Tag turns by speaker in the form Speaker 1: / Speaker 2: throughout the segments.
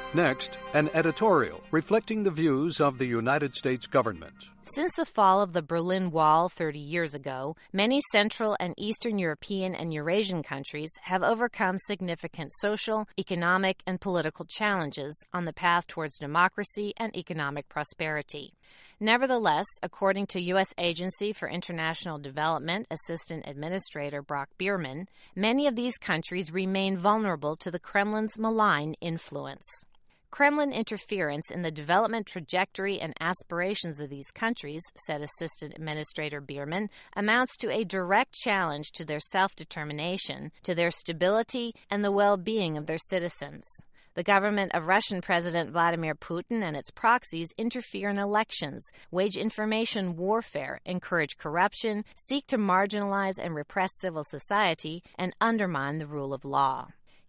Speaker 1: Next, an editorial reflecting the views of the United States government.
Speaker 2: Since the fall of the Berlin Wall 30 years ago, many Central and Eastern European and Eurasian countries have overcome significant social, economic, and political challenges on the path towards democracy and economic prosperity. Nevertheless, according to U.S. Agency for International Development Assistant Administrator Brock Bierman, many of these countries remain vulnerable to the Kremlin's malign influence. Kremlin interference in the development trajectory and aspirations of these countries, said Assistant Administrator Bierman, amounts to a direct challenge to their self-determination, to their stability, and the well-being of their citizens. The government of Russian President Vladimir Putin and its proxies interfere in elections, wage information warfare, encourage corruption, seek to marginalize and repress civil society, and undermine the rule of law.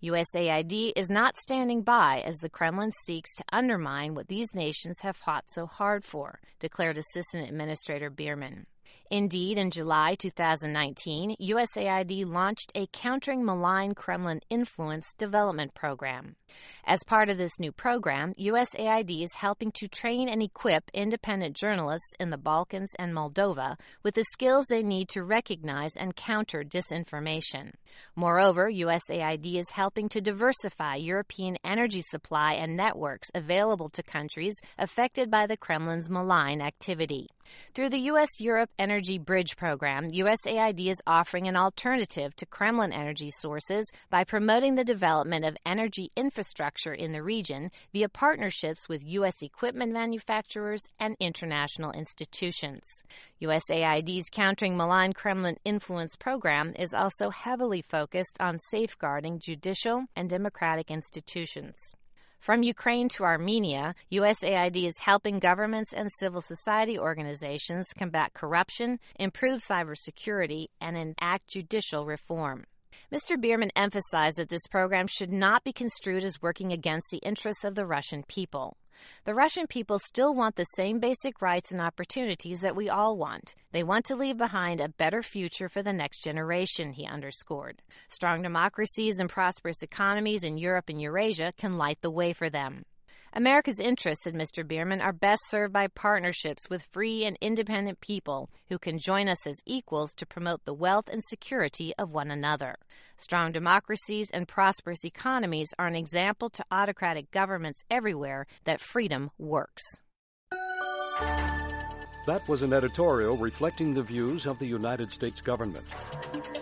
Speaker 2: USAID is not standing by as the Kremlin seeks to undermine what these nations have fought so hard for, declared Assistant Administrator Bierman. Indeed, in July 2019, USAID launched a Countering Malign Kremlin Influence development program. As part of this new program, USAID is helping to train and equip independent journalists in the Balkans and Moldova with the skills they need to recognize and counter disinformation. Moreover, USAID is helping to diversify European energy supply and networks available to countries affected by the Kremlin's malign activity. Through the U.S.-Europe Energy Bridge Program, USAID is offering an alternative to Kremlin energy sources by promoting the development of energy infrastructure in the region via partnerships with U.S. equipment manufacturers and international institutions. USAID's Countering Malign Kremlin Influence program is also heavily focused on safeguarding judicial and democratic institutions. From Ukraine to Armenia, USAID is helping governments and civil society organizations combat corruption, improve cybersecurity, and enact judicial reform. Mr. Bierman emphasized that this program should not be construed as working against the interests of the Russian people. The Russian people still want the same basic rights and opportunities that we all want. They want to leave behind a better future for the next generation, he underscored. Strong democracies and prosperous economies in Europe and Eurasia can light the way for them. America's interests, said Mr. Bierman, are best served by partnerships with free and independent people who can join us as equals to promote the wealth and security of one another. Strong democracies and prosperous economies are an example to autocratic governments everywhere that freedom works.
Speaker 1: That was an editorial reflecting the views of the United States government.